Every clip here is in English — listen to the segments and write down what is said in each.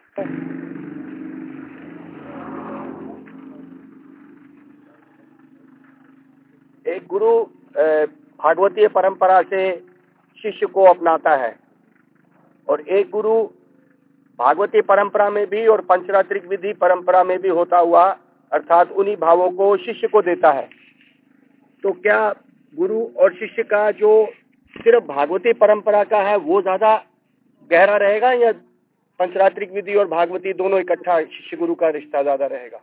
एक गुरु भागवतीय परंपरा से शिष्य को अपनाता है और एक गुरु भागवतीय परंपरा में भी और पंचरात्रिक विधि परंपरा में भी होता हुआ अर्थात उन्हीं भावों को शिष्य को देता है। तो क्या गुरु और शिष्य का जो सिर्फ भागवती परंपरा का है वो ज्यादा गहरा रहेगा या पंचरात्रिक विधि और भागवती दोनों इकट्ठा शिष्य गुरु का रिश्ता ज्यादा रहेगा?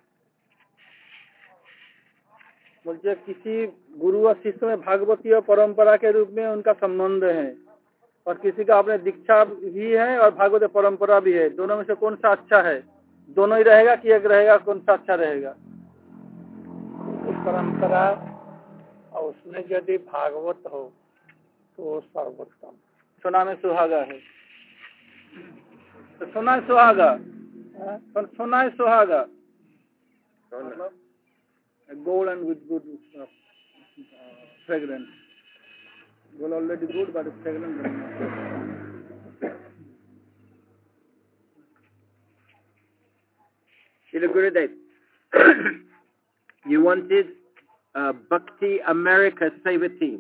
मुझे किसी गुरु और शिष्य में भागवती और परंपरा के रूप में उनका संबंध है और किसी का अपने दीक्षा भी है और भागवत परंपरा भी है। दोनों में से कौन सा अच्छा है? दोनों ही रहेगा कि एक रहेगा? कौन सा अच्छा रहेगा? परंपरा और उसमें यदि भागवत हो तो सर्वोत्तम। सोना में सुहागा है तो सोना सुहागा, सोना है सुहागा, gold and with good fragrance. Gold already good, but fragrance. Srila Gurudev, you wanted Bhakti America Seva Team.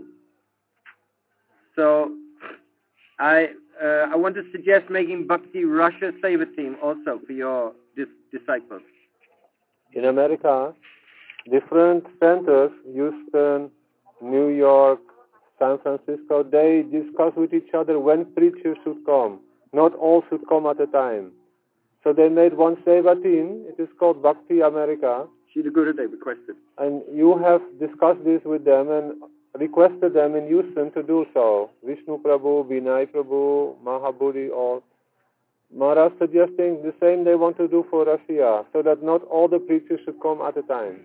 So I want to suggest making Bhakti Russia Seva Team also for your disciples. In America, different centers, Houston, New York, San Francisco, they discuss with each other when preachers should come. Not all should come at a time. So they made one Seva team. It is called Bhakti America. Srila Gurudev requested. And you have discussed this with them and requested them in Houston to do so. Vishnu Prabhu, Vinay Prabhu, Mahaburi, all. Maharaj suggesting the same they want to do for Russia, so that not all the preachers should come at a time.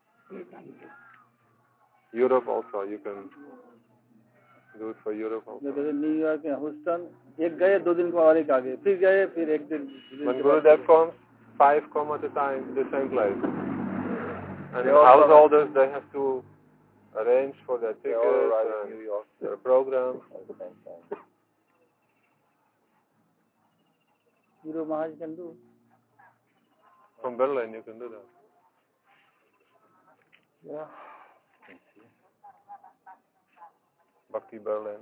Europe also, you can do it for Europe also. New York and Houston, एक गए 2 दिन को और एक आगे, फिर गए फिर एक दिन. When Gurudev comes, 5 come at a time, the same place. And the householders, they have to arrange for their tickets and New York, their programs. Guru Maharaj can do. From Berlin, you can do that. Yeah. Bhakti Berlin.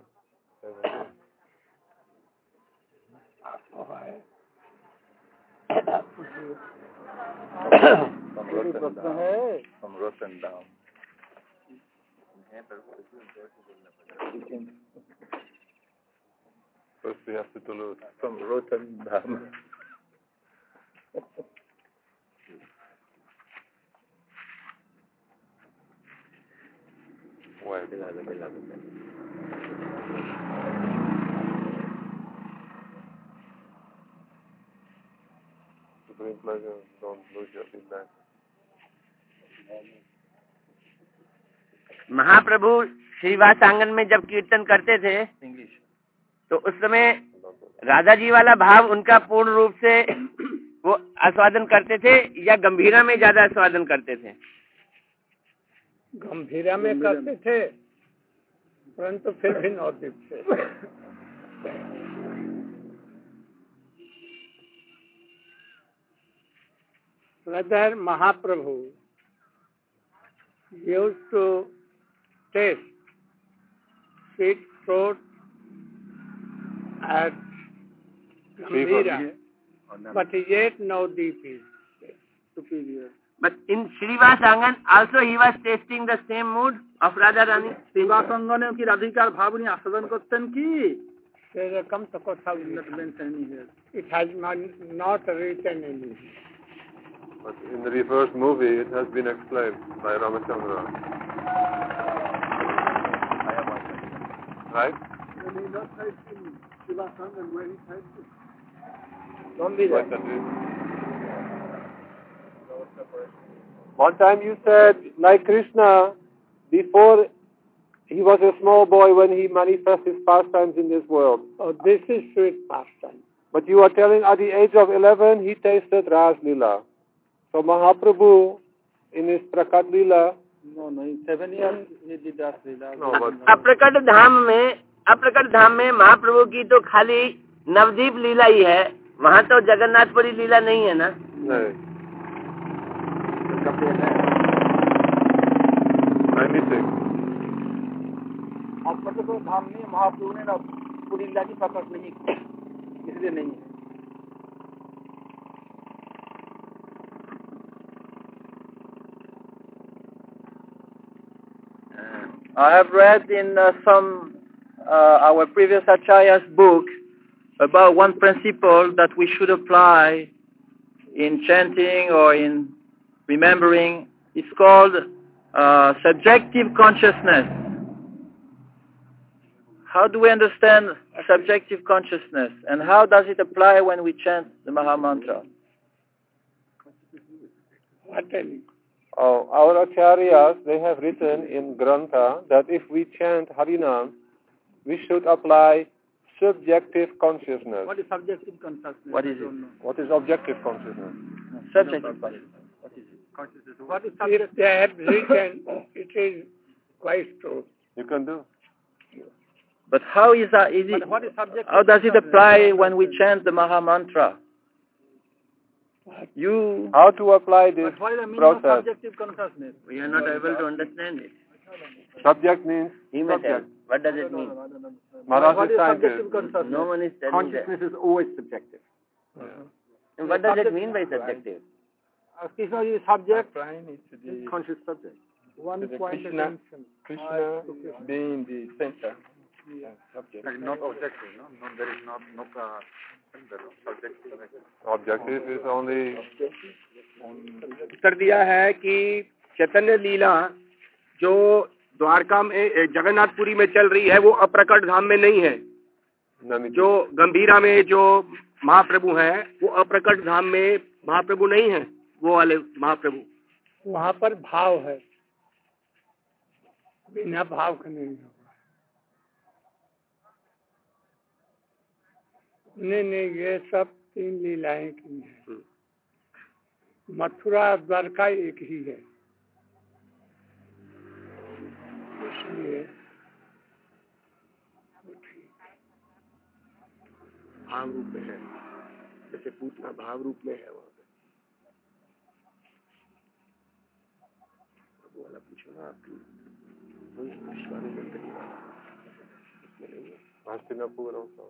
From Rotendam. First we have to Toulouse. From Rotendam. Why? To bring pleasure, don't lose your feedback. महाप्रभु श्रीवास आंगन में जब कीर्तन करते थे तो उस समय राधा जी वाला भाव उनका पूर्ण रूप से वो आस्वादन करते थे या गंभीरा में ज्यादा आस्वादन करते थे? गंभीरा में करते थे परंतु फिर भी नवदीप थे. Whether Mahaprabhu used to taste sweet fruit at Gambhira, but yet Navdeep is superior. But in Srivas Angan also he was tasting the same mood of Radharani. Shrivas अंगने की राधिका भावनी आस्वादन करते की? There comes to Kotha. It has not written anything. But in the reverse movie, it has been explained by Ramachandra. Right? When he not tasting Srivas Angan, where he tasted? Don't be there. One time you said, like Krishna, before he was a small boy when he manifests his pastimes in this world. Oh, this is sweet pastime. But you are telling at the age of 11, he tasted Ras Leela. So Mahaprabhu, in his Prakat Leela... No, in 7 years he did Ras Leela. No, but... अप्रकट धाम में महाप्रभु की तो खाली नवदीप लीला ही है, वहाँ तो जगन्नाथपुरी लीला नहीं है ना? नहीं, आप तो धाम में महाप्रभु ने ना पूरी लीला की प्रकट नहीं की, इसलिए नहीं है। I have read in some our previous Acharya's book about one principle that we should apply in chanting or in remembering. It's called subjective consciousness. How do we understand subjective consciousness, and how does it apply when we chant the Maha Mantra? Oh, our Acharyas, they have written in Grantha that if we chant Harinam, we should apply subjective consciousness. What is subjective consciousness? What is it? What is objective consciousness? Subjective consciousness. What is it? Consciousness. What is subjective? If they have written, it is quite true. You can do. But how is that? What is subjective? How does it apply when we chant the Maha Mantra? How to apply this what is the meaning process? of subjective consciousness? We are not able to understand it. Subject means He may tell. subject. What does it mean? Maharaj What is is trying to. subjective consciousness? No one is telling Consciousness is always subjective. that. What does it mean by subjective? Krishna is subject. Conscious subject. One point Krishna being the center. Subject. Not objective, no? There is not subjective. Objective is only. उत्तर दिया है कि चैतन्य लीला जो द्वारका में जगन्नाथपुरी में चल रही है वो अप्रकट धाम में नहीं है। जो गंभीरा में जो महाप्रभु हैं वो अप्रकट धाम में महाप्रभु नहीं है, वो वाले महाप्रभु। वहाँ पर भाव है, बिना भाव का नहीं होगा। नहीं, ये सब 3 लीलाएं की हैं। मथुरा द्वारका एक ही है, इसलिए भाव रूप में है, जैसे पूतना भाव रूप में है वहाँ पे। वाला पूछो ना आपकी Hastinapur also.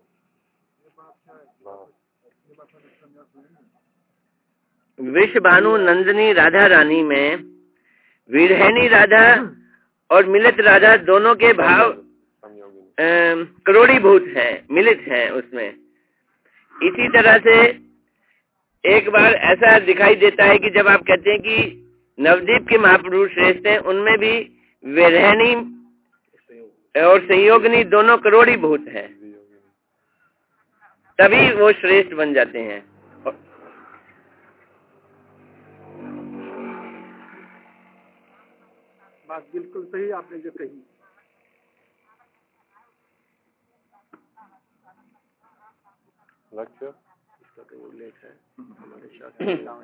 विश्वभानु नंदिनी राधा रानी में विरहिणी राधा और मिलित राधा दोनों के भाव करोड़ीभूत हैं, मिलित हैं उसमें। इसी तरह से एक बार ऐसा दिखाई देता है कि जब आप कहते हैं कि नवदीप के महापुरुष श्रेष्ठ हैं, उनमें भी विरहिणी और संयोगिनी दोनों करोड़ीभूत हैं, तभी वो श्रेष्ठ बन जाते हैं। बात बिल्कुल सही आपने जो कही। Lecture? इसका कहीं उल्लेख है हमारे शास्त्र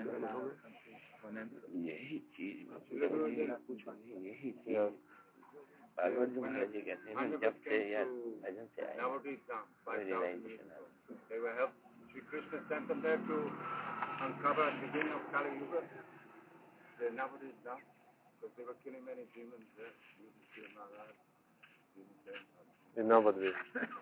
यही चीज यही चीज भागवत जी महाराज जी कहते हैं जब से या भजन से आए Sri Krishna sent them there to uncover at the beginning of Kali Yuga the Navadvip Dham because they were killing many demons there. In Navadvip.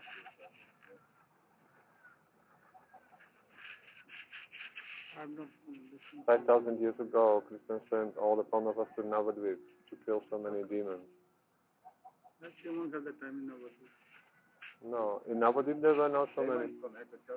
5,000 years ago, Krishna sent all the Pandavas to Navadvip to kill so many demons. Humans at the time in Navadvip. No, in Navadvip there were not so many.